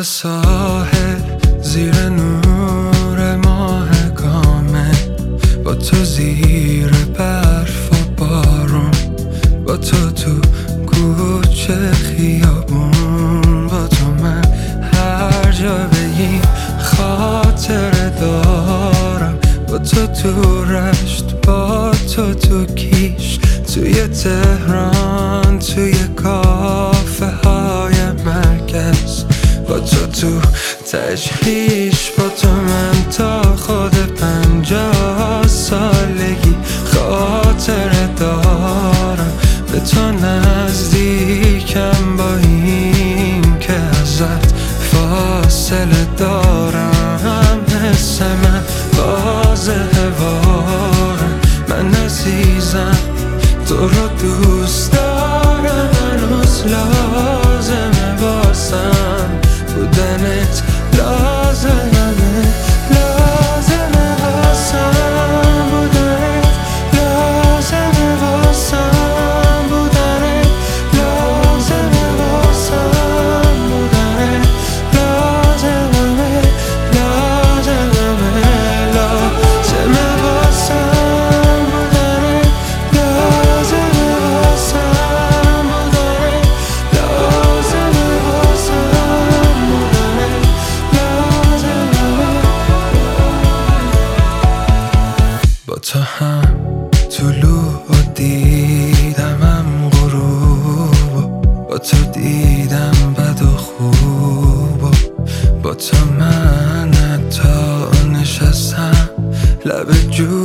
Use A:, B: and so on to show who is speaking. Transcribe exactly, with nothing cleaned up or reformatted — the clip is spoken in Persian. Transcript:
A: کنار ساحل زیر نور ماه کامل، با تو زیر برف و بارون، با تو تو کوچه خیابون، با تو من هر جا بگیم خاطره دارم، با تو تو رشت، با تو تو کیش، توی تهران، توی کافه های مرکز، با تو تو تجهیش، با تو من تا خود پنجاه سالگی خاطره دارم، به تو نزدیکم با این که ازت فاصله دارم، حس من واضحه وارم، من عزیزم تو رو دوست دارم، هنوز لازمه واسم بودنت، لازمه لازمه واسم بودنت، لازمه واسم بودنت، لازمه واسم بودنت، لازمه لازمه لازمه واسم بودنت، لازمه واسم بودنت، لازمه واسم بودنت، لازمه. با تو هم طلوع و دیدمم غروب، با تو دیدم بد و خوب، با تو من حتی نشستم لب جو